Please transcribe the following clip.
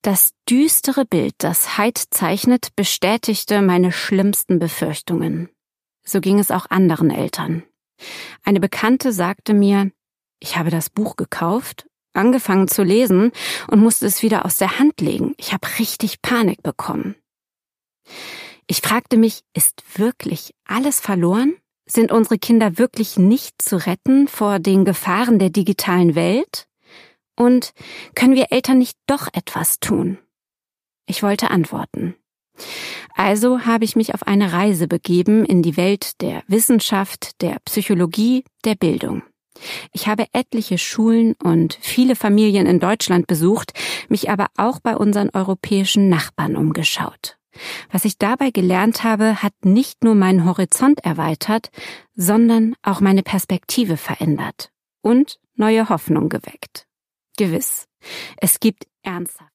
Das düstere Bild, das Haidt zeichnet, bestätigte meine schlimmsten Befürchtungen. So ging es auch anderen Eltern. Eine Bekannte sagte mir, ich habe das Buch gekauft, angefangen zu lesen und musste es wieder aus der Hand legen. Ich habe richtig Panik bekommen. Ich fragte mich, ist wirklich alles verloren? Sind unsere Kinder wirklich nicht zu retten vor den Gefahren der digitalen Welt? Und können wir Eltern nicht doch etwas tun? Ich wollte antworten. Also habe ich mich auf eine Reise begeben in die Welt der Wissenschaft, der Psychologie, der Bildung. Ich habe etliche Schulen und viele Familien in Deutschland besucht, mich aber auch bei unseren europäischen Nachbarn umgeschaut. Was ich dabei gelernt habe, hat nicht nur meinen Horizont erweitert, sondern auch meine Perspektive verändert und neue Hoffnung geweckt. Gewiss, es gibt ernsthaft